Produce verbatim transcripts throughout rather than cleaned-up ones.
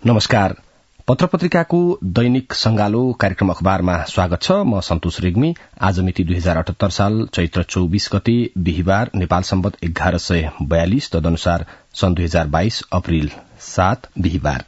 नमस्कार। पत्र पत्रिकाको दैनिक संगालो कार्यक्रम अखबारमा स्वागत छ। म सन्तोष रेग्मी। आज मिति दुई हजार अठहत्तर साल चैत्र चौबीस गते बिहिबार, नेपाल सम्वत एघार सय बयालिस, तदनुसार सन् दुई हजार बाइस अप्रिल सात बिहिबार।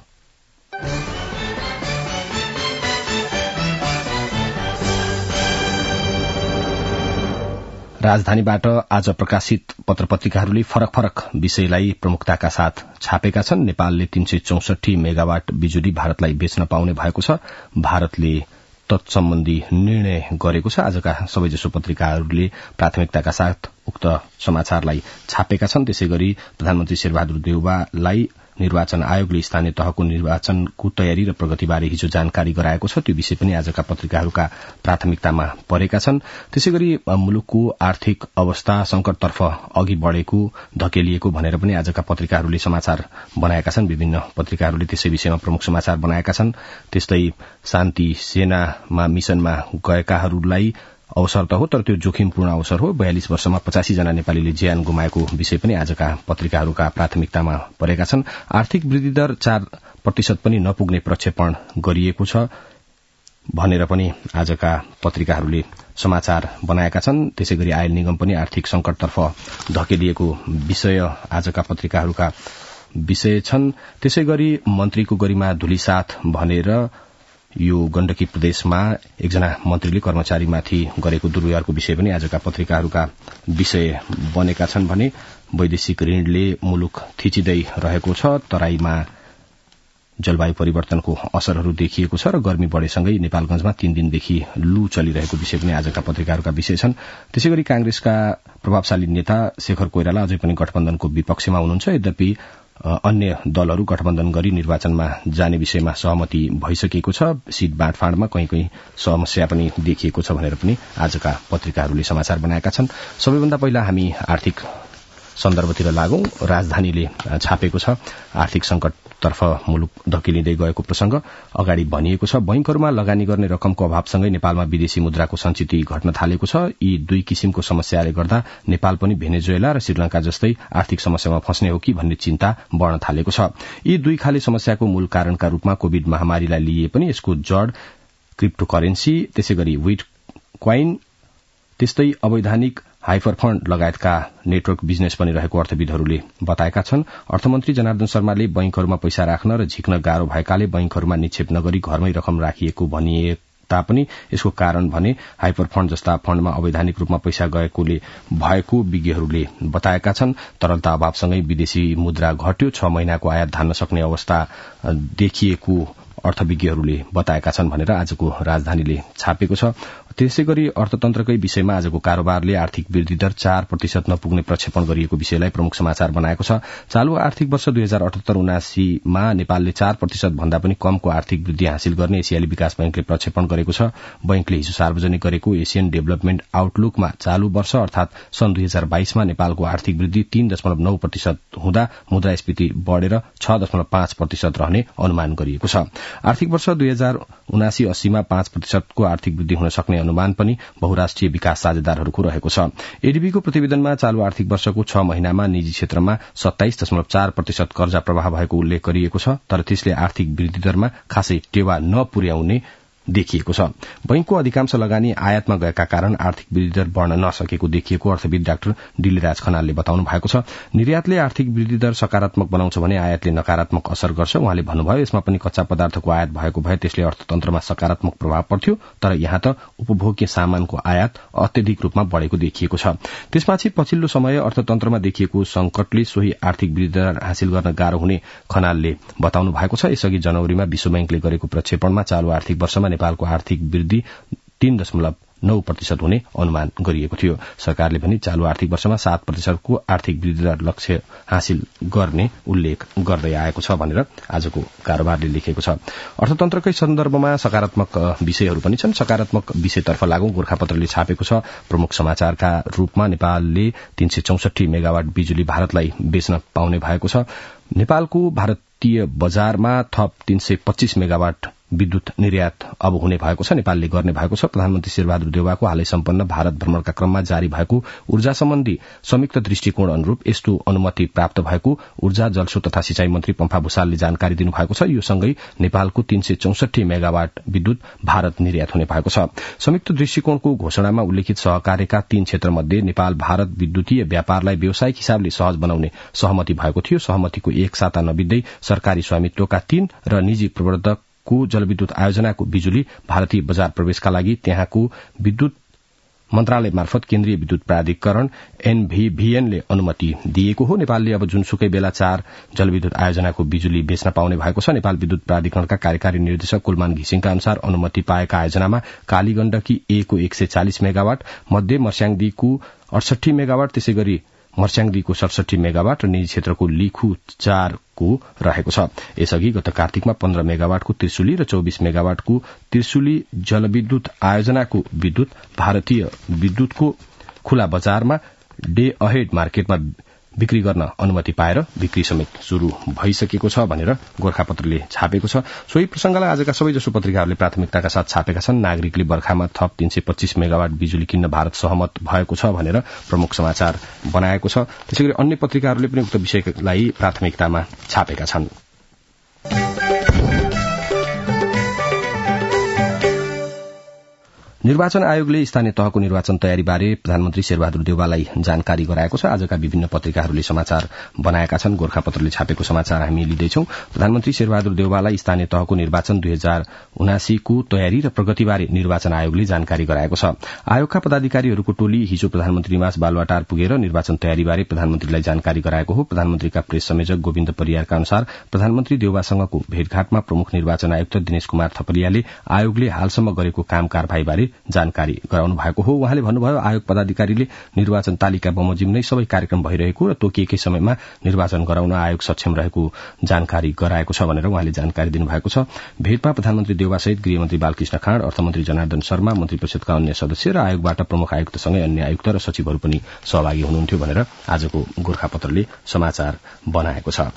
राजधानीबाट आज प्रकाशित पत्र पत्रिकाहरूले फरक फरक विषयलाई प्रमुखताका साथ छापेका छन्। नेपालले तीन सय चौसठी मेगावाट बिजुली भारतलाई बेच्न पाउने भएको छ। भारतले तत्सम्बन्धी निर्णय गरेको छ। आजका सबैजसो पत्रिकाहरूले प्राथमिकताका साथ उक्त समाचारलाई छापेका छन्। त्यसै गरी प्रधानमन्त्री शेरबहादुर देउवालाई निर्वाचन आयोगले स्थानीय तहको निर्वाचनको तयारी र प्रगतिबारे हिजो जानकारी गराएको छ। त्यो विषय पनि आजका पत्रिकाहरूका प्राथमिकतामा परेका छन्। त्यसै गरी मुलुकको आर्थिक अवस्था संकटतर्फ अघि बढ़ेको, धकेलिएको भनेर पनि आजका पत्रिकाहरूले समाचार बनाएका छन्। विभिन्न पत्रिकाहरूले त्यसै विषयमा प्रमुख समाचार बनाएका छन्। त्यस्तै शान्ति सेनामा मिशनमा गएकाहरूलाई अवसर त हो, तर त्यो जोखिमपूर्ण अवसर हो। बयालिस वर्षमा पचासी जना नेपालीले ज्यान गुमाएको विषय पनि आजका पत्रिकाहरूका प्राथमिकतामा परेका छन्। आर्थिक वृद्धि दर चार प्रतिशत पनि नपुग्ने प्रक्षेपण गरिएको छ भनेर पनि आजका पत्रिकाहरूले समाचार बनाएका छन्। त्यसै गरी आयल निगम पनि आर्थिक संकटतर्फ धकेलिएको विषय आजका पत्रिकाहरूका विषय छन्। त्यसै गरी मन्त्रीको गरिमा धुलिसाथ भनेर यो गण्डकी प्रदेशमा एकजना मन्त्रीले कर्मचारीमाथि गरेको दुर्व्यवहारको विषय पनि आजका पत्रिकाहरूका विषय बनेका छन् भने वैदेशिक ऋणले मुलुक थिचिँदै रहेको छ। तराईमा जलवायु परिवर्तनको असरहरू देखिएको छ र गर्मी बढ़ेसँगै नेपालगंजमा तीन दिनदेखि लू चलिरहेको विषय पनि आजका पत्रिकाहरूका विषय छन्। त्यसै गरी कांग्रेसका प्रभावशाली नेता शेखर कोइराला अझै पनि गठबन्धनको विपक्षमा हुनुहुन्छ। यद्यपि अन्य दलहरू गठबन्धन गरी निर्वाचनमा जाने विषयमा सहमति भइसकेको छ। सीट बाँडफाँडमा कहीँ कहीँ समस्या पनि देखिएको छ भनेर पनि आजका पत्रिकाहरूले समाचार बनाएका छन्। सबैभन्दा पहिला हामी आर्थिक सन्दर्भतिर लागौं। राजधानीले छापेको छ आर्थिक संकटतर्फ मुलुक धकेलिँदै गएको प्रसंग। अगाडि भनिएको छ बैंकहरूमा लगानी गर्ने रकमको अभावसँगै नेपालमा विदेशी मुद्राको संचिति घट्न थालेको छ। यी दुई किसिमको समस्याले गर्दा नेपाल पनि भेनेजुएला र श्रीलंका जस्तै आर्थिक समस्यामा फस्ने हो कि भन्ने चिन्ता बढ़न थालेको छ। यी दुई खाले समस्याको मूल कारणका रूपमा कोविड महामारीलाई लिए पनि यसको जड़ क्रिप्टो करेन्सी, त्यसै गरी विट क्वाइन, त्यस्तै अवैधानिक हाइपर फण्ड लगायतका नेटवर्क बिजनेस पनि रहेको अर्थविदहरूले बताएका छन्। अर्थमन्त्री जनार्दन शर्माले बैंकहरूमा पैसा राख्न र झिक्न गाह्रो भएकाले बैंकहरूमा निक्षेप नगरी घरमै रकम राखिएको भनिए तापनि यसको कारण भने हाइपर फण्ड जस्ता फण्डमा अवैधानिक रूपमा पैसा गएकोले भएको विज्ञहरूले बताएका छन्। तरलता अभावसँगै विदेशी मुद्रा घट्यो, छ महिनाको आयात धान्न सक्ने अवस्था देखिएको अर्थविज्ञहरूले बताएका छन् भनेर आजको राजधानीले छापेको छ। त्यसै गरी अर्थतन्त्रकै विषयमा आजको कारोबारले आर्थिक वृद्धि दर चार प्रतिशत नपुग्ने प्रक्षेपण गरिएको विषयलाई प्रमुख समाचार बनाएको छ। चालू आर्थिक वर्ष दुई हजार अठहत्तर उनासीमा नेपालले चार प्रतिशत भन्दा पनि कमको आर्थिक वृद्धि हासिल गर्ने एसियाली विकास बैंकले प्रक्षेपण गरेको छ। बैंकले हिजो सार्वजनिक गरेको एसियन डेभलपमेन्ट आउटलुकमा चालू वर्ष अर्थात सन् दुई हजार बाइसमा नेपालको आर्थिक वृद्धि तीन दशमलव नौ प्रतिशत हुँदा मुद्रास्फीति बढ़ेर छ दशमलव पाँच प्रतिशत रहने अनुमान गरिएको छ। आर्थिक वर्ष दुई हजार उनासी अस्सीमा पाँच प्रतिशतको आर्थिक वृद्धि हुन सक्ने अनुमान पनि बहुराष्ट्रिय विकास साझेदारहरूको रहेको छ। एडीबीको प्रतिवेदनमा चालू आर्थिक वर्षको छ महिनामा निजी क्षेत्रमा सत्ताइस दशमलव चार प्रतिशत कर्जा प्रवाह भएको उल्लेख गरिएको छ, तर त्यसले आर्थिक वृद्धि दरमा खासै टेवा नपुर्याउने देखिएको छ। बैंकको अधिकांश लगानी आयातमा गएका कारण आर्थिक वृद्धि दर बढ़न नसकेको देखिएको अर्थविद डाक्टर डिलेराज खनालले बताउनु भएको छ। निर्यातले आर्थिक वृद्धि दर सकारात्मक बनाउँछ भने आयातले नकारात्मक असर गर्छ। उहाँले भन्नुभयो, यसमा पनि कच्चा पदार्थको आयात भएको भए त्यसले अर्थतन्त्रमा सकारात्मक प्रभाव पर्थ्यो, तर यहाँ त उपभोग्य सामानको आयात अत्यधिक रूपमा बढ़ेको देखिएको छ। त्यसपछि पछिल्लो समय अर्थतन्त्रमा देखिएको संकटले सोही आर्थिक वृद्धि दर हासिल गर्न गाह्रो हुने खनालले बताउनु भएको छ। यसअघि जनवरीमा विश्व बैंकले गरेको प्रक्षेपणमा चालू आर्थिक वर्षमा नेपालको आर्थिक वृद्धि तीन दशमलव नौ प्रतिशत हुने अनुमान गरिएको थियो। सरकारले पनि चालू आर्थिक वर्षमा सात प्रतिशतको आर्थिक वृद्धि दर लक्ष्य हासिल गर्ने उल्लेख गर्दै आएको छ भनेर आजको कारोबारले लेखेको छ। अर्थतन्त्रकै सन्दर्भमा सकारात्मक विषयहरू पनि छन्। सकारात्मक विषयतर्फ लागौं। गोरखापत्रले छापेको छ प्रमुख समाचारका रूपमा नेपालले तीन सय चौसठी मेगावाट बिजुली भारतलाई बेच्न पाउने भएको छ। नेपालको भारतीय बजारमा थप तीन सय पच्चीस मेगावाट विद्युत निर्यात अब हुने भएको छ, नेपालले गर्ने भएको छ। प्रधानमन्त्री शेरबहादुर देउवाको हालै सम्पन्न भारत भ्रमणका क्रममा जारी भएको ऊर्जा सम्बन्धी संयुक्त दृष्टिकोण अनुरूप यस्तो अनुमति प्राप्त भएको ऊर्जा जलस्रोत तथा सिंचाई मन्त्री पम्फा भूषालले जानकारी दिनुभएको छ। यो सँगै नेपालको तीन सय चौसठी मेगावाट विद्युत भारत निर्यात हुने भएको छ। संयुक्त दृष्टिकोणको घोषणामा उल्लेखित सहकार्यका तीन क्षेत्रमध्ये नेपाल भारत विद्युतीय व्यापारलाई व्यावसायिक हिसाबले सहज बनाउने सहमति भएको थियो। सहमतिको एक साता नबित्दै सरकारी स्वामित्वका तीन र निजी प्रवर्तक को जलविद्युत आयोजनाको बिजुली भारतीय बजार प्रवेशका लागि त्यहाँको विद्युत मन्त्रालय मार्फत केन्द्रीय विद्युत प्राधिकरण एनभीभीएनले अनुमति दिएको हो। नेपालले अब जुनसुकै बेला चार जलविद्युत आयोजनाको बिजुली बेच्न पाउने भएको छ। नेपाल विद्युत प्राधिकरणका कार्यकारी निर्देशक कुलमान घिसिङका अनुसार अनुमति पाएका आयोजनामा कालीगण्डकी ए को एक सय चालिस मेगावाट, मध्य मर्स्याङदीको अडसठी मेगावाट, त्यसै गरी मर्स्याङदीको सडसठी मेगावाट र निजी क्षेत्रको लिखु चारको रहेको छ। यसअघि गत कार्तिकमा पन्ध्र मेगावाटको त्रिशुली र चौबिस मेगावाटको त्रिशुली जलविद्युत आयोजनाको विद्युत भारतीय विद्युतको खुला बजारमा डे अहेड मार्केटमा बिक्री गर्न अनुमति पाएर बिक्री समेत शुरू भइसकेको छ भनेर गोरखापत्रले छापेको छ। सोही प्रसंगलाई आजका सबैजसो पत्रिकाहरूले प्राथमिकताका साथ छापेका छन्। नागरिकले बर्खामा थप तीन सय पच्चीस मेगावाट बिजुली किन्न भारत सहमत भएको छ भनेर प्रमुख समाचार बनाएको छ। त्यसैगरी अन्य पत्रिकाहरूले पनि उक्त विषयलाई प्राथमिकतामा छापेका छन्। निर्वाचन आयोगले स्थानीय तहको निर्वाचन तयारीबारे प्रधानमन्त्री शेरबहादुर देउवालाई जानकारी गराएको छ। आजका विभिन्न पत्रिकाहरूले समाचार बनाएका छन्। गोरखापत्रले छापेको समाचार हामी लिँदैछौं। प्रधानमन्त्री शेरबहादुर देउवालाई स्थानीय तहको निर्वाचन दुई हजार उनासीको तयारी र प्रगतिबारे निर्वाचन आयोगले जानकारी गराएको छ। आयोगका पदाधिकारीहरूको टोली हिजो प्रधानमन्त्री निवास बालुवाटार पुगेर निर्वाचन तयारीबारे प्रधानमन्त्रीलाई जानकारी गराएको हो। प्रधानमन्त्रीका प्रेस संयोजक गोविन्द परियारका अनुसार प्रधानमन्त्री देउवासँगको भेटघाटमा प्रमुख निर्वाचन आयुक्त दिनेश कुमार थपलियाले आयोगले हालसम्म गरेको काम कारबाहीबारे जानकारी गराउनु भएको हो। उहाँले भन्नुभयो, आयोग पदाधिकारीले निर्वाचन तालिका बमोजिम नै सबै कार्यक्रम भइरहेको र तोकिएकै समयमा निर्वाचन गराउन आयोग सक्षम रहेको जानकारी गराएको छ भनेर उहाँले जानकारी दिनुभएको छ। भेटमा प्रधानमन्त्री देउवासहित गृहमन्त्री बालकृष्ण खाँड, अर्थमन्त्री जनार्दन शर्मा, मन्त्री परिषदका अन्य सदस्य र आयोगबाट प्रमुख आयुक्तसँगै अन्य आयुक्त र सचिवहरू पनि सहभागी हुनुहुन्थ्यो भनेर आजको गोरखापत्रले समाचार बनाएको छ।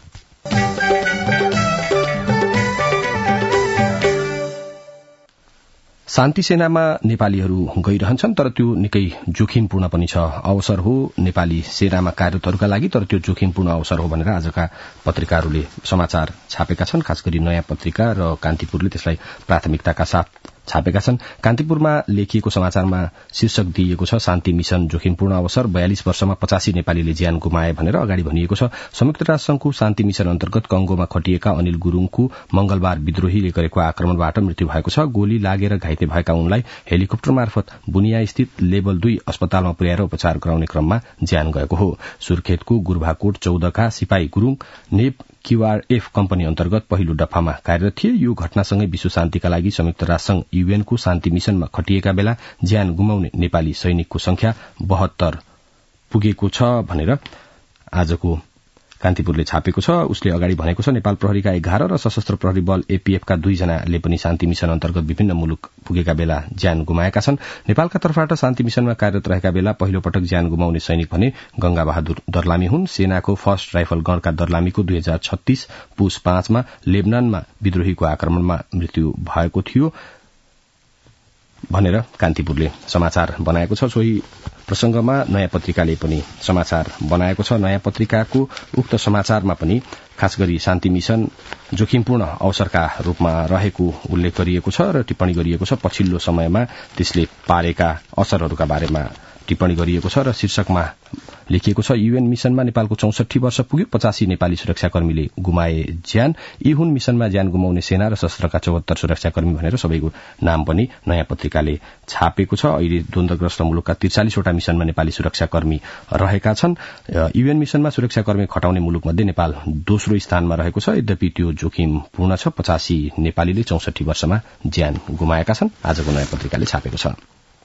शान्ति सेनामा नेपालीहरू गइरहन्छन्, तर त्यो निकै जोखिमपूर्ण पनि छ। अवसर हो नेपाली सेनामा कार्यरतहरूका लागि, तर त्यो जोखिमपूर्ण अवसर हो भनेर आजका पत्रिकाहरूले समाचार छापेका छन्। खास गरी नयाँ पत्रिका र कान्तिपुरले त्यसलाई प्राथमिकताका साथ छापेका छन्। कान्तिपुरमा लेखिएको समाचारमा शीर्षक दिइएको छ, शान्ति मिशन जोखिमपूर्ण अवसर, बयालिस वर्षमा पचासी नेपालीले ज्यान गुमाए भनेर अगाडि भनिएको छ। संयुक्त राष्ट्रसंघको शान्ति मिशन अन्तर्गत कंगोमा खटिएका अनिल गुरूङको मंगलबार विद्रोहीले गरेको आक्रमणबाट मृत्यु भएको छ। गोली लागेर घाइते भएका उनलाई हेलिकप्टर मार्फत बुनिया स्थित लेभल दुई अस्पतालमा पुर्याएर उपचार गराउने क्रममा ज्यान गएको हो। सुर्खेतको गुर्भाकोट चौधका सिपाही गुरूङ नेप क्यूआरएफ कम्पनी अन्तर्गत पहिलो दफामा कार्यरत थिए। यो घटनासँगै विश्व शान्तिका लागि संयुक्त राष्ट्रसंघ यूएनको शान्ति मिशनमा खटिएका बेला ज्यान गुमाउने नेपाली सैनिकको संख्या बहत्तर पुगेको छ भनेर आजको कान्तिपुरले छापेको छ। उसले अगाडि भनेको छ, नेपाल प्रहरीका एघार र सशस्त्र प्रहरी बल एपीएफका दुईजनाले पनि शान्ति मिशन अन्तर्गत विभिन्न मुलुक पुगेका बेला ज्यान गुमाएका छन्। नेपालका तर्फबाट शान्ति मिशनमा कार्यरत रहेका बेला पहिलो पटक ज्यान गुमाउने सैनिक भने गंगा बहादुर दर्लामी हुन्। सेनाको फर्स्ट राइफल गणका दर्लामीको दुई हजार छत्तीस पुस पाँचमा लेबनानमा विद्रोहीको आक्रमणमा मृत्यु भएको थियो भनेर कान्तिपुरले समाचार बनाएको छ। सोही प्रसंगमा नयाँ पत्रिकाले पनि समाचार बनाएको छ। नयाँ पत्रिकाको उक्त समाचारमा पनि खास गरी शान्ति मिशन जोखिमपूर्ण अवसरका रूपमा रहेको उल्लेख गरिएको छ र टिप्पणी गरिएको छ। पछिल्लो समयमा त्यसले पारेका असरहरूका बारेमा टिप्पणी गरिएको छ र शीर्षकमा लेखिएको छ, यूएन मिशनमा नेपालको चौसठी वर्ष पुग्यो, पचासी नेपाली सुरक्षाकर्मीले गुमाए ज्यान। यी हुन् मिशनमा ज्यान गुमाउने सेना र सशस्त्रका चौहत्तर सुरक्षाकर्मी भनेर सबैको नाम पनि नयाँ पत्रिकाले छापेको छ। अहिले द्वन्द्वग्रस्त मुलुकका त्रिचालिसवटा मिशनमा नेपाली सुरक्षाकर्मी रहेका छन्। यूएन मिशनमा सुरक्षाकर्मी खटाउने मुलुकमध्ये नेपाल दोस्रो स्थानमा रहेको छ। यद्यपि त्यो जोखिमपूर्ण छ। पचासी नेपालीले चौसठी वर्षमा ज्यान गुमाएका छन्, आजको नयाँ पत्रिकाले छापेको छ।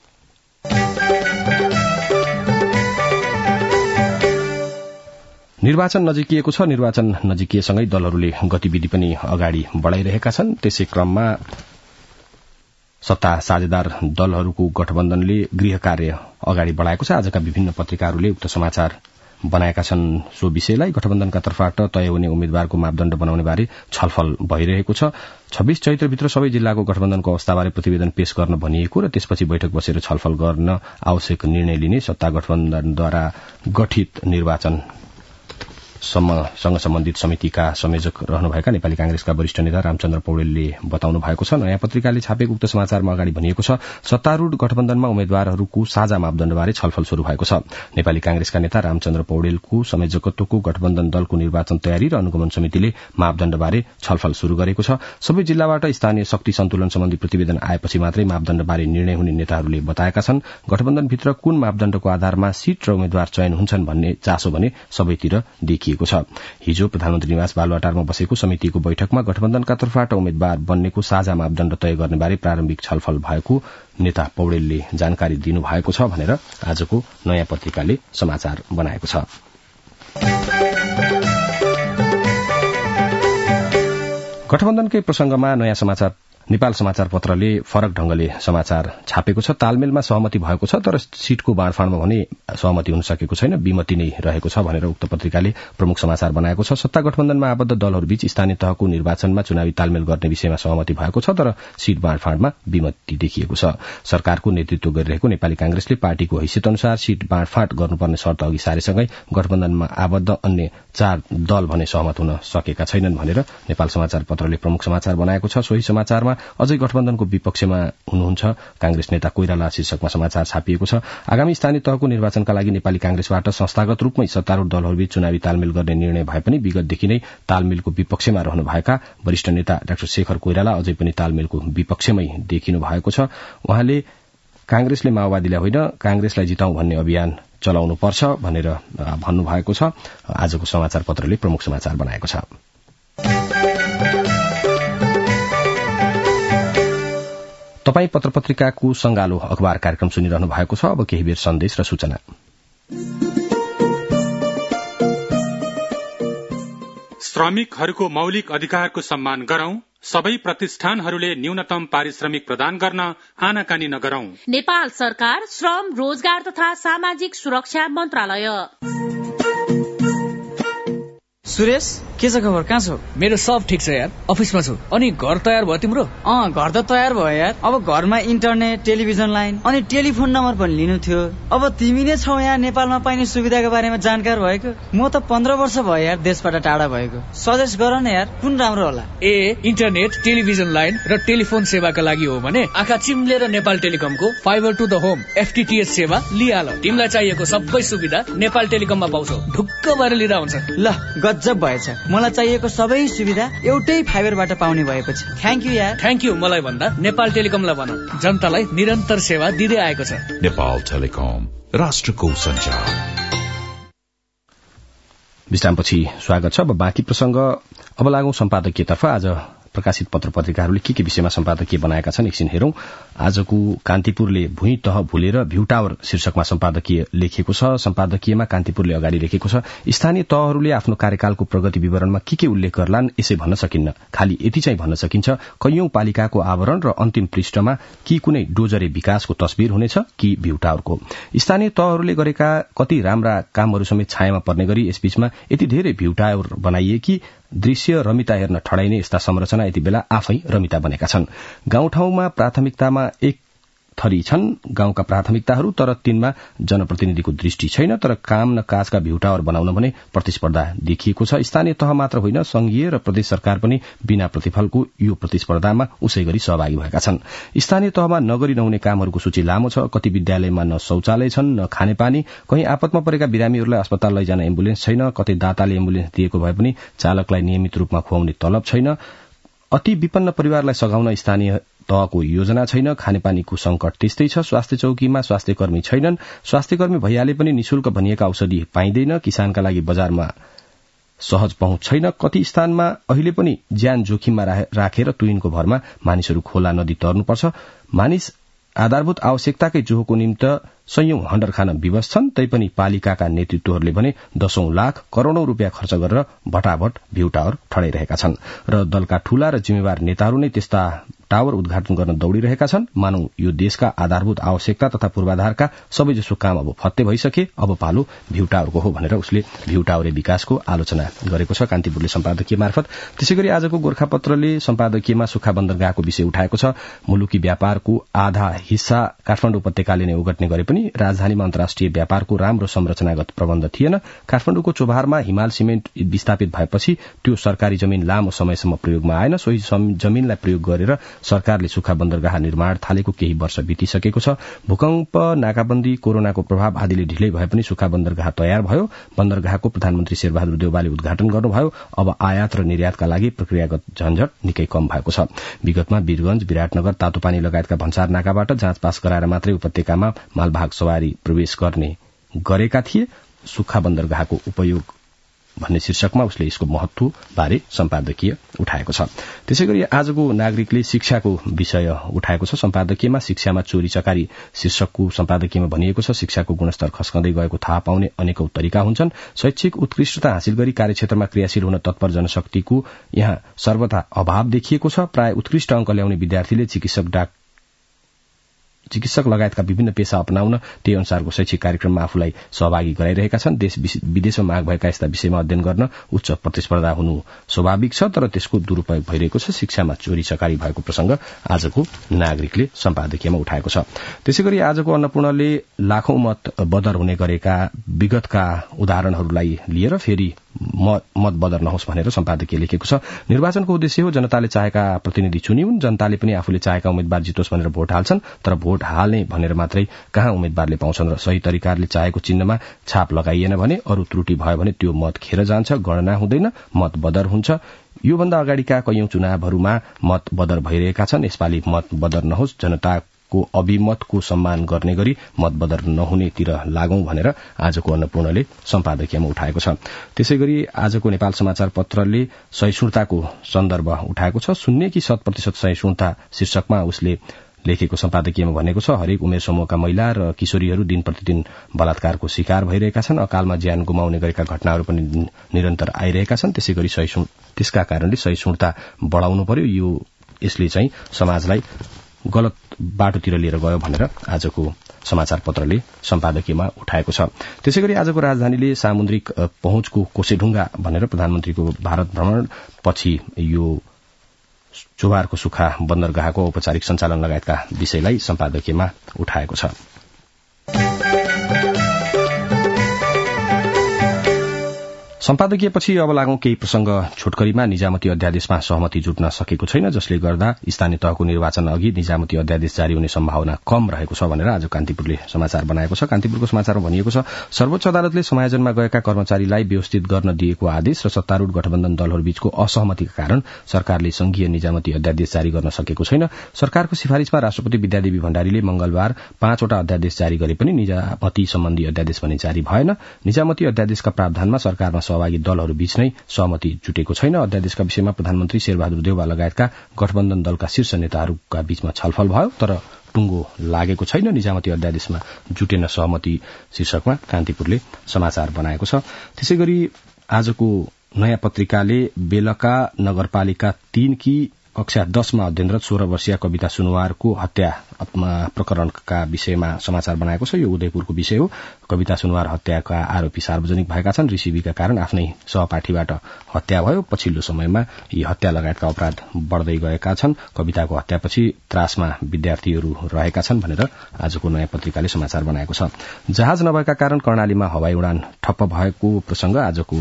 निर्वाचन नजिकिएको छ। निर्वाचन नजिकिएसँगै दलहरूले गतिविधि पनि अगाडि बढ़ाइरहेका छन्। त्यसै क्रममा सत्ता साझेदार दलहरूको गठबन्धनले गृह कार्य अगाडि बढ़ाएको छ। आजका विभिन्न पत्रिकाहरूले उक्त समाचार बनाएका छन्। सो विषयलाई गठबन्धनका तर्फबाट तय हुने उम्मेद्वारको मापदण्ड बनाउने बारे छलफल भइरहेको छ। छब्बीस चैत्रभित्र सबै जिल्लाको गठबन्धनको अवस्थाबारे प्रतिवेदन पेश गर्न भनिएको र त्यसपछि बैठक बसेर छलफल गर्न आवश्यक निर्णय लिने सत्ता गठबन्धनद्वारा गठित निर्वाचन सँग सम्बन्धित समितिका संयोजक रहनुभएका नेपाली कांग्रेसका वरिष्ठ नेता रामचन्द्र पौडेलले बताउनु भएको छ। नयाँ पत्रिकाले छापेको उक्त समाचारमा अगाडि भनिएको छ, सत्तारूढ़ गठबन्धनमा उम्मेद्वारहरूको साझा मापदण्डबारे छलफल शुरू भएको छ। नेपाली कांग्रेसका नेता रामचन्द्र पौडेलको संयोजकत्वको गठबन्धन दलको निर्वाचन तयारी र अनुगमन समितिले मापदण्डबारे छलफल शुरू गरेको छ। सबै जिल्लाबाट स्थानीय शक्ति सन्तुलन सम्बन्धी प्रतिवेदन आएपछि मात्रै मापदण्डबारे निर्णय हुने नेताहरूले बताएका छन्। गठबन्धनभित्र कुन मापदण्डको आधारमा सीट र उम्मेद्वार चयन हुन्छन् भन्ने चासो भने सबैतिर देखिएको छ। हिजो प्रधानमन्त्री निवास बालुवाटारमा बसेको समितिको बैठकमा गठबन्धनका तर्फबाट उम्मेद्वार बन्नेको साझा मापदण्ड तय गर्नेबारे प्रारम्भिक छलफल भएको नेता पौडेलले जानकारी दिनुभएको छ भनेर आजको नयाँ पत्रिकाले समाचार बनाएको छ। गठबन्धनकै प्रसंगमा नयाँ समाचार नेपाल समाचार पत्रले फरक ढंगले समाचार छापेको छ। तालमेलमा सहमति भएको छ तर सीटको बाँडफाँडमा भने सहमति हुन सकेको छैन, विमति नै रहेको छ भनेर उक्त पत्रिकाले प्रमुख समाचार बनाएको छ। सत्ता गठबन्धनमा आबद्ध दलहरूबीच स्थानीय तहको निर्वाचनमा चुनावी तालमेल गर्ने विषयमा सहमति भएको छ तर सीट बाँडफाँडमा विमति देखिएको छ। सरकारको नेतृत्व गरिरहेको नेपाली कांग्रेसले पार्टीको हैसियत अनुसार सीट बाँडफाँड गर्नुपर्ने शर्त अघि सारेसँगै गठबन्धनमा आबद्ध अन्य चार दल भने सहमत हुन सकेका छैनन् भनेर नेपाल समाचार पत्रले प्रमुख समाचार बनाएको छ। सोही समाचारमा अझै गठबन्धनको विपक्षमा हुनुहुन्छ कांग्रेस नेता कोइराला शीर्षकमा समाचार छापिएको छ। आगामी स्थानीय तहको निर्वाचनका लागि नेपाली कांग्रेसबाट संस्थागत रूपमै सत्तारूढ़ दलहरूबीच चुनावी तालमेल गर्ने निर्णय भए पनि विगतदेखि नै तालमेलको विपक्षमा रहनुभएका वरिष्ठ नेता डाक्टर शेखर कोइराला अझै पनि तालमेलको विपक्षमै देखिनु भएको छ। उहाँले कांग्रेसले माओवादीलाई होइन कांग्रेसलाई जिताउँ भन्ने अभियान चलाउनुपर्छ भनेर भन्नुभएको छ। आजको समाचार पत्रले प्रमुख समाचार बनाएको छ। तपाई पत्र पत्रिकाको संगालो अखबार कार्यक्रम सुनिरहनु भएको छ। अब केही बेर सन्देश र सूचना। श्रमिकहरूको मौलिक अधिकारको सम्मान गरौं, सबै प्रतिष्ठानहरूले न्यूनतम पारिश्रमिक प्रदान गर्न आनाकानी नगरौं। नेपाल सरकार, श्रम, रोजगार तथा सामाजिक सुरक्षा मन्त्रालय। सुरेश, के छ खबर? कहाँ छौ? मेरो सब ठिक छ यार, अफिसमा छु। अनि घर तयार भयो तिम्रो? अँ, घर त तयार भयो यार। अब घरमा इन्टरनेट, टेलिभिजन लाइन अनि टेलिफोन नम्बर पनि लिनु थियो। अब तिमी नै छौ यहाँ नेपालमा पाइने सुविधाको बारेमा जानकार भएको। म त पन्ध्र वर्ष भयो यार देशबाट टाढा भएको। सजेस्ट गर न यार, कुन राम्रो होला? ए, इन्टरनेट, टेलिभिजन लाइन र टेलिफोन सेवाका लागि हो भने आँखा चिम्लेर नेपाल टेलिकमको fibre to the home FTTH सेवा लिहाल। तिमीलाई चाहिएको सबै सुविधा नेपाल टेलिकममा पाउँछौ। ढुक्क भएर लिँदा हुन्छ। ल, गजब भएछ। मलाई चाहिएको सबै सुविधा एउटै फाइबरबाट पाउने भएपछि थ्याङ्क यू यार। थ्याङ्क यू मलाई भन्दा नेपाल टेलिकमलाई भन, जनतालाई निरन्तर सेवा दिँदै आएको छ। नेपाल टेलिकम, राष्ट्रको सञ्चार। विश्रामपछि स्वागत छ। अब बाँकी प्रसंग। अब लागौं सम्पादकीयतर्फ। आज प्रकाशित पत्र पत्रिकाहरूले के के विषयमा सम्पादकीय बनाएका छन् एकछिन हेरौं। आजको कान्तिपुरले भुइँ तह भुलेर भ्यू टावर शीर्षकमा सम्पादकीय लेखिएको छ। सम्पादकीयमा कान्तिपुरले अगाडि लेखेको छ, स्थानीय तहहरूले आफ्नो कार्यकालको प्रगति विवरणमा के के उल्लेख गर्लान् यसै भन्न सकिन्न, खालि यति चाहिँ भन्न सकिन्छ, कैयौं पालिकाको आवरण र अन्तिम पृष्ठमा कि कुनै डोजरे विकासको तस्बिर हुनेछ कि भ्यू टावरको। स्थानीय तहहरूले गरेका कति राम्रा कामहरू समेत छायामा पर्ने गरी यसबीचमा यति धेरै भ्यू टावर बनाइए कि दृश्य रमिता हेर्न ठडाइने यस्ता संरचना यति बेला आफै रमिता बनेका छन्। गाउँठाउँमा प्राथमिकतामा एक थरी छन् गाउँका प्राथमिकताहरू, तर तिनमा जनप्रतिनिधिको दृष्टि छैन। तर काम न काजका भ्यू टावर बनाउन भने प्रतिस्पर्धा देखिएको छ। स्थानीय तह मात्र होइन, संघीय र प्रदेश सरकार पनि बिना प्रतिफलको यो प्रतिस्पर्धामा उसै गरी सहभागी भएका छन्। स्थानीय तहमा नगरी नहुने कामहरूको सूची लामो छ। कति विद्यालयमा न शौचालय छन् न खानेपानी, कहीँ आपतमा परेका बिरामीहरूलाई अस्पताल लैजान एम्बुलेन्स छैन, कतै दाताले एम्बुलेन्स दिएको भए पनि चालकलाई नियमित रूपमा खुवाउने तलब छैन। अति विपन्न परिवारलाई सघाउन स्थानीय तहको योजना छैन। खानेपानीको संकट त्यस्तै छ। स्वास्थ्य चौकीमा स्वास्थ्य कर्मी छैनन्। स्वास्थ्य कर्मी भइहाले पनि निशुल्क भनिएका औषधि पाइँदैन। किसानका लागि बजारमा सहज पहुँच छैन। कति स्थानमा अहिले पनि ज्यान जोखिममा राखेर तुइनको भरमा मानिसहरू खोला नदी तर्नुपर्छ। मानिस आधारभूत आवश्यकताकै जोहोको निम्ति सयौं हण्डर खान विवश छन्। तैपनि पालिकाका नेतृत्वहरूले भने दशौं लाख करोड़ौं रूपियाँ खर्च गरेर भटाभट भ्यू टावर ठडाइरहेका छन् र दलका ठूला र जिम्मेवार नेताहरू नै त्यस्ता टावर उद्घाटन गर्न दौड़िरहेका छन्। मानौ यो देशका आधारभूत आवश्यकता तथा पूर्वाधारका सबैजसो काम अब फत्ते भइसके, अब पालो भ्यू टावरको हो भनेर उसले भ्यू टावरे विकासको आलोचना गरेको छ कान्तिपुरले सम्पादकीय मार्फत। त्यसैगरी आजको गोर्खापत्रले सम्पादकीयमा सुक्खा बन्दरगाहको विषय उठाएको छ। मुलुकी व्यापारको आधा हिस्सा काठमाडौँ उपत्यकाले नै ओगट्ने गरे पनि राजधानीमा अन्तर्राष्ट्रिय व्यापारको राम्रो संरचनागत प्रबन्ध थिएन। काठमाडौँको चोभारमा हिमाल सिमेन्ट विस्थापित भएपछि त्यो सरकारी जमीन लामो समयसम्म प्रयोगमा आएन। सोही जमीनलाई प्रयोग गरेर सरकारले सुक्खा बन्दरगाह निर्माण थालेको केही वर्ष बितिसकेको छ। भूकम्प, नाकाबन्दी, कोरोनाको प्रभाव आदिले ढिलै भए पनि सुक्खा बन्दरगाह तयार भयो। बन्दरगाहको प्रधानमन्त्री शेरबहादुर देउवाले उद्घाटन गर्नुभयो। अब आयात र निर्यातका लागि प्रक्रियागत झन्झट निकै कम भएको छ। विगतमा वीरगंज, विराटनगर, तातोपानी लगायतका भन्सार नाकाबाट जाँच पास गराएर मात्रै उपत्यकामा मालवाहक सवारी प्रवेश गर्ने गरेका थिए। सुक्खा बन्दरगाहको उपयोग भन्ने शीर्षकमा उसले यसको महत्व बारे सम्पादकीय उठाएको छ। त्यसैगरी आजको नागरिकले शिक्षाको विषय उठाएको छ। सम्पादकीयमा शिक्षामा चोरी चकारी शीर्षकको सम्पादकीयमा भनिएको छ, शिक्षाको गुणस्तर खस्कँदै गएको थाहा पाउने अनेकौं तरिका हुन्छन्। शैक्षिक उत्कृष्टता हासिल गरी कार्यक्षेत्रमा क्रियाशील हुन तत्पर जनशक्तिको यहाँ सर्वथा अभाव देखिएको छ। प्राय उत्कृष्ट अंक ल्याउने विद्यार्थीले चिकित्सक डाक्टर चिकित्सक लगायतका विभिन्न पेशा अपनाउन त्यही अनुसारको शैक्षिक कार्यक्रममा आफूलाई सहभागी गराइरहेका छन्। देश विदेशमा माग भएका यस्ता विषयमा अध्ययन गर्न उच्च प्रतिस्पर्धा हुनु स्वाभाविक छ, तर त्यसको दुरूपयोग भइरहेको छ। शिक्षामा चोरी चकारी भएको प्रसंग आजको नागरिकले सम्पादकीयमा उठाएको छ। त्यसैगरी आजको अन्नपूर्णले लाखौं मत बदर हुने गरेका विगतका उदाहरणहरूलाई लिएर फेरि मत बदर नहोस् भनेर सम्पादकीय लेखेको छ। निर्वाचनको उद्देश्य हो जनताले चाहेका प्रतिनिधि चुनिउन्। जनताले पनि आफूले चाहेका उम्मेद्वार जितोस् भनेर भोट हाल्छन्, तर भोट हाल्ने भनेर मात्रै कहाँ उम्मेद्वारले पाउँछन् र सही तरिकाले चाहेको चिन्हमा छाप लगाइएन भने अरू त्रुटि भयो भने त्यो मत खेर जान्छ, गणना हुँदैन, मत बदर हुन्छ। योभन्दा अगाडिका कैयौं चुनावहरूमा मत बदर भइरहेका छन्। यसपालि मत बदर नहोस्, जनता को अभिमतको सम्मान गर्ने गरी मतबदर नहुनेतिर लागौं भनेर आजको अन्नपूर्णले सम्पादकीयमा उठाएको छ। त्यसैगरी आजको नेपाल समाचार पत्रले सहिष्णुताको सन्दर्भ उठाएको छ। शून्य कि शत प्रतिशत सहिष्णुता शीर्षकमा उसले लेखेको सम्पादकीयमा भनेको छ, हरेक उमेर समूहका महिला र किशोरीहरू दिन प्रतिदिन बलात्कारको शिकार भइरहेका छन्। अकालमा ज्यान गुमाउने गरेका घटनाहरू पनि निरन्तर आइरहेका छन्। त्यसैगरी सहिष्णु त्यसका कारणले सहिष्णुता बढ़ाउनु पर्यो। यो यसले चाहिँ समाजलाई गलत बाटोतिर लिएर गयो भनेर आजको समाचार पत्रले सम्पादकीयमा उठाएको छ। त्यसैगरी आजको राजधानीले सामुद्रिक पहुँचको कोसेढुङ्गा भनेर प्रधानमन्त्रीको भारत भ्रमण पछि यो चोभारको सुक्खा बन्दरगाहको औपचारिक सञ्चालन लगायतका विषयलाई सम्पादकीयमा उठाएको छ। सम्पादकीयपछि अब लागौं केही प्रसंग छोटकरीमा। निजामती अध्यादेशमा सहमति जुट्न सकेको छैन, जसले गर्दा स्थानीय तहको निर्वाचन अघि निजामती अध्यादेश जारी हुने सम्भावना कम रहेको छ भनेर आज कान्तिपुरले समाचार बनाएको छ। कान्तिपुरको समाचारमा भनिएको छ, सर्वोच्च अदालतले समायोजनमा गएका कर्मचारीलाई व्यवस्थित गर्न दिएको आदेश र सत्तारूढ़ गठबन्धन दलहरूबीचको असहमतिका कारण सरकारले संघीय निजामती अध्यादेश जारी गर्न सकेको छैन। सरकारको सिफारिशमा राष्ट्रपति विद्यादेवी भण्डारीले मंगलबार पाँचवटा अध्यादेश जारी गरे पनि निजामती सम्बन्धी अध्यादेश भने जारी भएन। निजामती अध्यादेशका प्रावधानमा सरकारमा सहभागी दलहरूबीच नै सहमति जुटेको छैन। अध्यादेशका विषयमा प्रधानमन्त्री शेरबहादुर देउवा लगायतका गठबन्धन दलका शीर्ष नेताहरूका बीचमा छलफल भयो, तर टुङ्गो लागेको छैन। निजामती अध्यादेशमा जुटेन सहमति शीर्षकमा कान्तिपुरले समाचार बनाएको छ। त्यसैगरी आजको नयाँ पत्रिकाले बेलका नगरपालिका तीन की कक्षा दशमा अध्ययनरत सोह्र वर्षीय कविता सुनवारको हत्या प्रकरणका विषयमा समाचार बनाएको छ। यो उदयपुरको विषय हो। कविता सुनवार हत्याका आरोपी सार्वजनिक भएका छन्। रिसिभीका कारण आफ्नै सहपाठीबाट हत्या भयो। पछिल्लो समयमा यी हत्या लगायतका अपराध बढ़दै गएका छन्। कविताको हत्यापछि त्रासमा विद्यार्थीहरू रहेका छन् भनेर आजको नयाँ पत्रिकाले समाचार बनाएको छ। जहाज नभएका कारण कर्णालीमा हवाई उडान ठप्प भएको प्रसंग आजको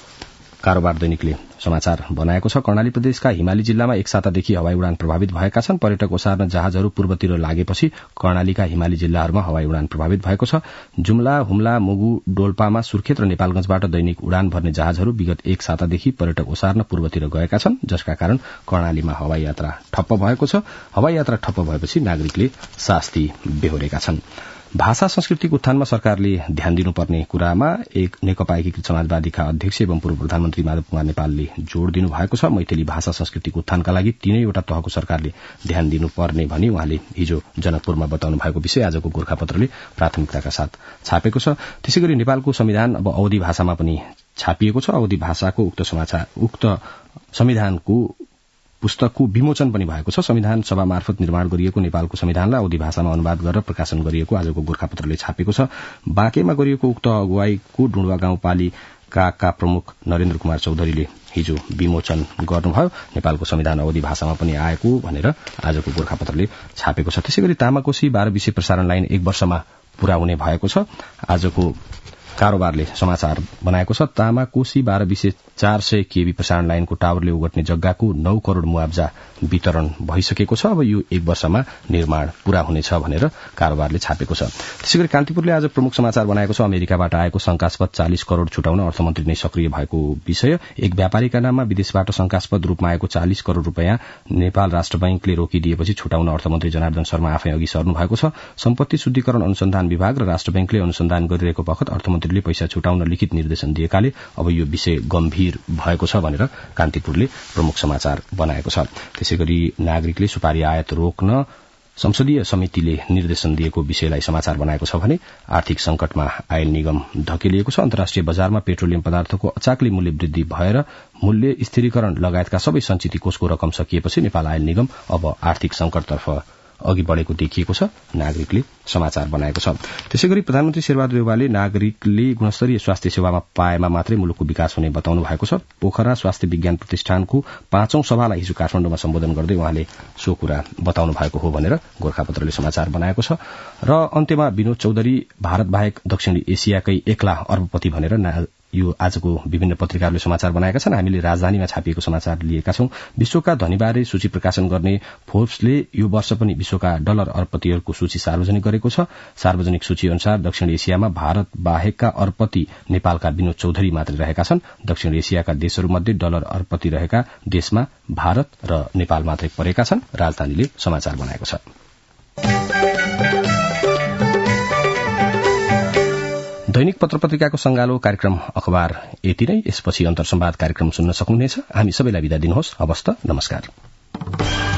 कारोबार दैनिकले समाचार बनाएको छ। कर्णाली प्रदेशका हिमाली जिल्लामा एक सातादेखि हवाई उडान प्रभावित भएका छन्। पर्यटक ओसार्न जहाजहरू पूर्वतिर लागेपछि कर्णालीका हिमाली जिल्लाहरूमा हवाई उडान प्रभावित भएको छ। जुम्ला, हुम्ला, मुगु, डोल्पामा सुर्खेत र नेपालगंजबाट दैनिक उडान भर्ने जहाजहरू विगत एक सातादेखि पर्यटक ओसार्न पूर्वतिर गएका छन्, जसका कारण कर्णालीमा हवाई यात्रा ठप्प भएको छ। हवाई यात्रा ठप्प भएपछि नागरिकले शास्ति बेहोरेका छन्। भाषा संस्कृतिको उत्थानमा सरकारले ध्यान दिनुपर्ने कुरामा एक नेकपा एकीकृत समाजवादीका अध्यक्ष एवं पूर्व प्रधानमन्त्री माधव कुमार नेपालले जोड़ दिनु भएको छ। मैथिली भाषा संस्कृतिको उत्थानका लागि तीनैवटा तहको सरकारले ध्यान दिनुपर्ने भनी उहाँले हिजो जनकपुरमा बताउनु भएको विषय आजको गोर्खापत्रले प्राथमिकताका साथ छापेको छ। त्यसैगरी नेपालको संविधान अब अवधी भाषामा पनि छापिएको छ। अवधी भाषाको उक्त समाचार उक्त संविधानको पुस्तकको विमोचन पनि भएको छ। संविधान सभा मार्फत निर्माण गरिएको नेपालको संविधानलाई अवधी भाषामा अनुवाद गरेर प्रकाशन गरिएको आजको गोरखापत्रले छापेको छ। बाँकेमा गरिएको उक्त अगुवाईको डुण्डवा गाउँपालिकाका प्रमुख नरेन्द्र कुमार चौधरीले हिजो विमोचन गर्नुभयो। नेपालको संविधान अवधि भाषामा पनि आएको भनेर आजको गोरखापत्रले छापेको छ। त्यसैगरी तामाकोशी बाह्र विषय प्रसारण लाइन एक वर्षमा पूरा हुने भएको छ। आजको कारोबारले समाचार बनाएको छ। तामाकोशी बाह्र विषय चार सय केबी प्रसारण लाइनको टावरले ओगट्ने जग्गाको नौ करोड़ मुआब्जा वितरण भइसकेको छ। अब यो एक वर्षमा निर्माण पूरा हुनेछ भनेर कारोबारले छापेको छ। त्यसैगरी कान्तिपुरले आज प्रमुख समाचार बनाएको छ। अमेरिकाबाट आएको शंकास्पद चालीस करोड़ छुटाउन अर्थमन्त्री नै सक्रिय भएको विषय। एक व्यापारीका नाममा विदेशबाट शंकास्पद रूपमा आएको चालीस करोड़ रूपियाँ नेपाल राष्ट्र बैंकले रोकिदिएपछि छुटाउन अर्थमन्त्री जनार्दन शर्मा आफै अघि सर्नु भएको छ। सम्पत्ति शुद्धिकरण अनुसन्धान विभाग र राष्ट्र बैंकले अनुसन्धान गरिरहेको बखत अर्थमन्त्रीले पैसा छुटाउन लिखित निर्देशन दिएकाले अब यो विषय गम्भीर भएको छ भनेर कान्तिपुरले प्रमुख समाचार बनाएको छ। त्यसैगरी नागरिकले सुपारी आयात रोक्न संसदीय समितिले निर्देशन दिएको विषयलाई समाचार बनाएको छ भने आर्थिक संकटमा आयल निगम धकेलिएको छ। अन्तर्राष्ट्रिय बजारमा पेट्रोलियम पदार्थको अचाक्लै मूल्य वृद्धि भएर मूल्य स्थिरीकरण लगायतका सबै सञ्चित कोषको रकम सकिएपछि नेपाल आयल निगम अब आर्थिक संकटतर्फ अघि बढ़ेको देखिएको छ। नागरिकले समाचार बनाएको छ। त्यसैगरी प्रधानमन्त्री शेरबहादुर देउवाले नागरिकले गुणस्तरीय स्वास्थ्य सेवामा पाएमा मात्रै मुलुकको विकास हुने बताउनु भएको छ। पोखरा स्वास्थ्य विज्ञान प्रतिष्ठानको पाँचौं सभालाई हिजो काठमाडौँमा सम्बोधन गर्दै उहाँले सो कुरा बताउनु भएको हो भनेर गोरखापत्रले समाचार बनाएको छ। र अन्त्यमा विनोद चौधरी भारत बाहेक दक्षिण एसियाकै एक्ला अर्बपति भनेर यो आजको विभिन्न पत्रिकाहरूले समाचार बनाएका छन्। हामीले राजधानीमा छापिएको समाचार लिएका छौं। विश्वका धनीबारे सूची प्रकाशन गर्ने फोर्ब्सले यो वर्ष पनि विश्वका डलर अर्बपतिहरूको सूची सार्वजनिक गरेको छ। सार्वजनिक सूची अनुसार दक्षिण एसियामा भारत बाहेकका अर्बपति नेपालका विनोद चौधरी मात्रै रहेका छन्। दक्षिण एसियाका देशहरूमध्ये डलर अर्बपति रहेका देशमा भारत र नेपाल मात्रै परेका छन्। राजधानीले समाचार बनाएको छ। दैनिक पत्र पत्रिकाको संगालो कार्यक्रम अखबार यति नै। यसपछि अन्तर संवाद कार्यक्रम सुन्न सक्नुहुनेछ। हामी सबैलाई बिदा दिनुहोस्। हवस् त, नमस्कार।